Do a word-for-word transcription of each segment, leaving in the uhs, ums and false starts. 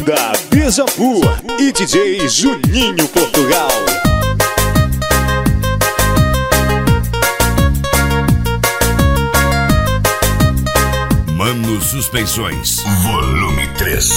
Banda Beija-Flor e D J Juninho Portugal. Mano Suspensões, volume três.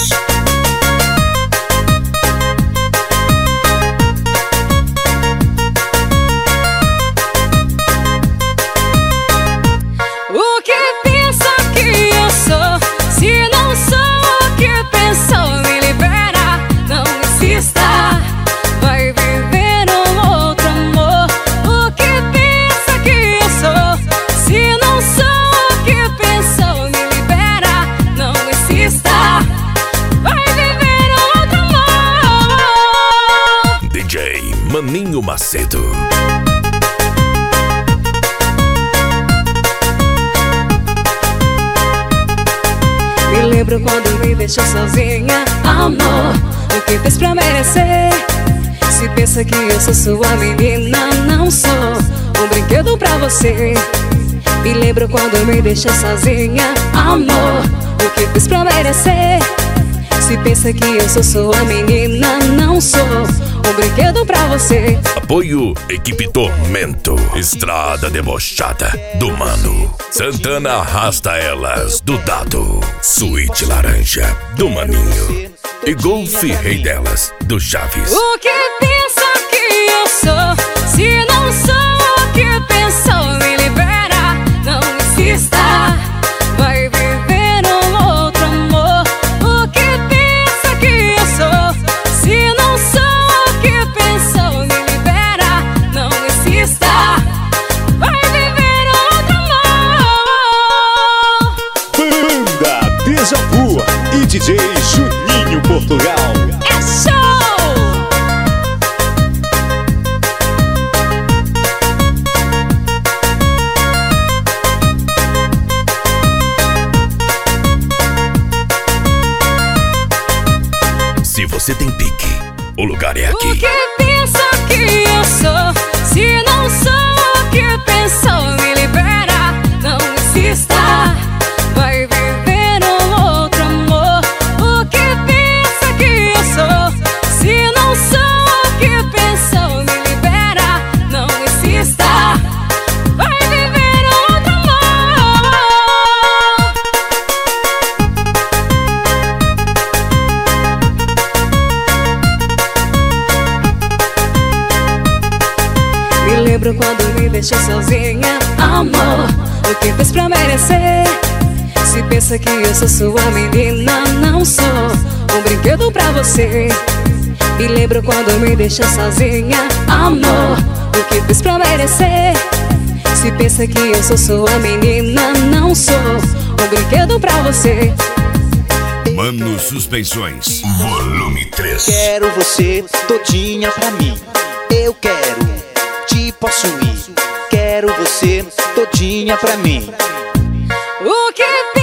O que pensa que eu sou? Se não sou o que pensou, me libera, não insista. Vai viver um outro amor. O que pensa que eu sou? Se não sou o que pensou, me libera, não insista. Vai viver um outro amor. D J Maninho Macedo. Me lembro quando me deixou sozinha, amor. O que fez pra merecer? Se pensa que eu sou sua menina, não sou um brinquedo pra você. Me lembro quando me deixou sozinha, amor. O que fez pra merecer? Se pensa que eu sou sua menina, não sou um brinquedo pra você. Apoio Equipe Tormento, Estrada Debochada do Mano. Santana Arrasta Elas do Dado. Suíte Laranja do Maninho. E Golfe Rei Delas do Chaves. O que pensa que eu sou? Se não sou o que pensou, me libera, não insista. Vai viver um outro amor. O que pensa que eu sou? Se não sou o que pensou, me libera, não insista. Vai viver outro amor. Banda Beija-Flor e D J Juninho Portugal. É show! Se você tem pique, o lugar é O aqui. que pensa que eu sou? Se não sou o que pensou, me libera, não insista. Vai viver um outro amor. O que pensa que eu sou? Se não sou o que pensou, me libera, não insista. Vai viver outro amor. Me lembro quando me deixou sozinha, amor. O que fez pra merecer? Se pensa que eu sou sua menina, não sou um brinquedo pra você. Me lembro quando me deixou sozinha, amor. O que fez pra merecer? Se pensa que eu sou sua menina, não sou um brinquedo pra você. Mano Suspensões, volume três. Quero você todinha pra mim. Eu quero te possuir. Quero você todinha pra mim. O que